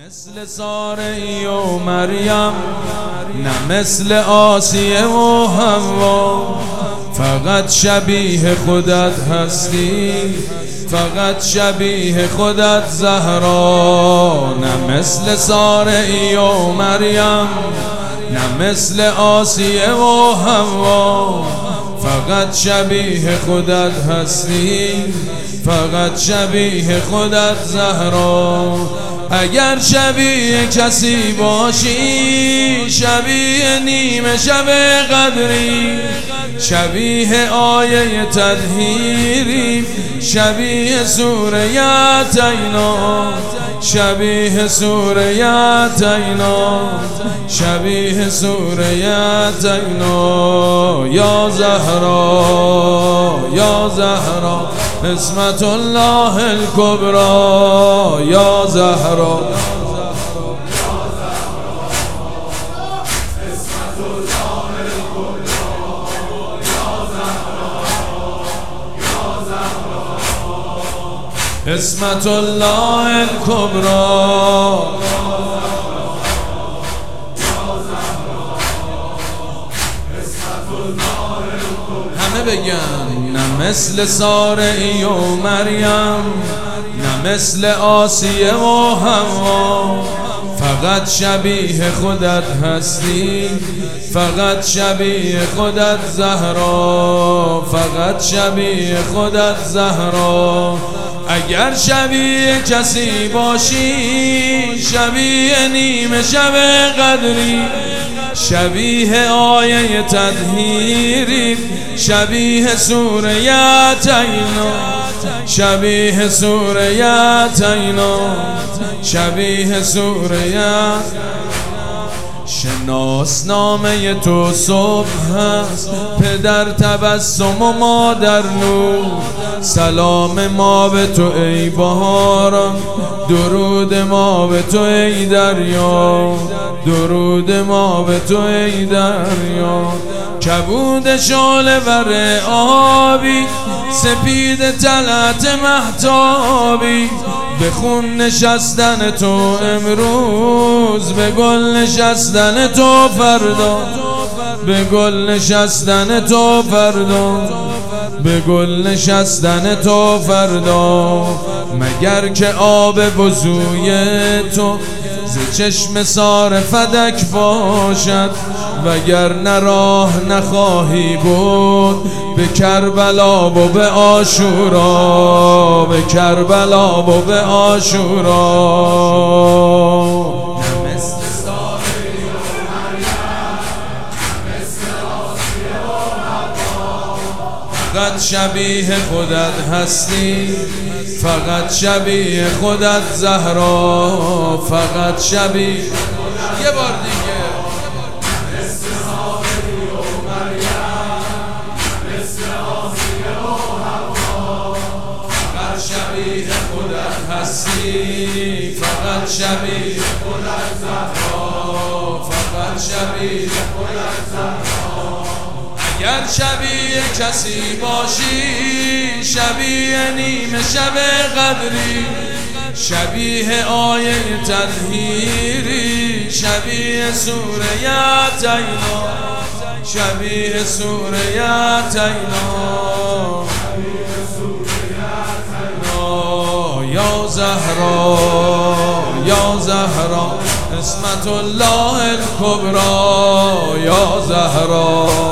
مثل ساره و مریم، نه مثل آسیه و حوا. فقط شبیه خودت هستی، فقط شبیه خودت زهرا. نه مثل ساره و مریم، نه مثل آسیه و حوا. فقط شبیه خودت هستی، فقط شبیه خودت زهرا. اگر شبیه کسی باشی، شبیه نیمه شب قدری، شبیه آیه تطهیری، شبیه سوره یاتینا، شبیه سوره یاتینا، شبیه سوره یاتینا. یا زهرا یا زهرا اسمت الله الکبری. یا زهرا اسمت الله الکبری. همه بگن نه مثل ساره و مریم، نه مثل آسیه و حوا. فقط شبیه خودت هستی، فقط شبیه خودت زهرا، فقط شبیه خودت زهرا. اگر شبیه کسی باشی، شبیه نیمه شب قدری، شبیه آیه تطهیری، شبیه سوره یاتینا، شبیه سوره یاتینا، شبیه سوره یاتینا. شناسنامه تو صبح هست، پدر تبسم و مادر نور. سلام ما به تو ای بهاران، درود ما به تو ای دریا، درود ما به تو ای دریا. کبود شعله ور آبی، سپید طلعت مهتابی. به خون نشستن تو امروز، به گل نشستن تو فردا، به گل نشستن تو فردا، به گل نشستن تو فردا. مگر که آب وضوی تو ز چشم سار فدک باشد، وگر راه نخواهی بود به کربلا و به عاشورا، به کربلا و به عاشورا. فقط شبیه خودت هستی، فقط شبیه خودت زهرا، فقط شبیه. یه بار دیگه مثل ساره و مریم، مثل آسیه و حوا. فقط شبیه خودت هستی، فقط شبیه خودت زهرا، فقط شبیه خودت زهرا. اگر شبیه کسی باشی، شبیه نیمه شب قدری، شبیه آیه تطهیری، شبیه سوره یاتینا، شبیه سوره یاتینا. یا زهرا یا زهرا اسمت الله الکبری. یا زهرا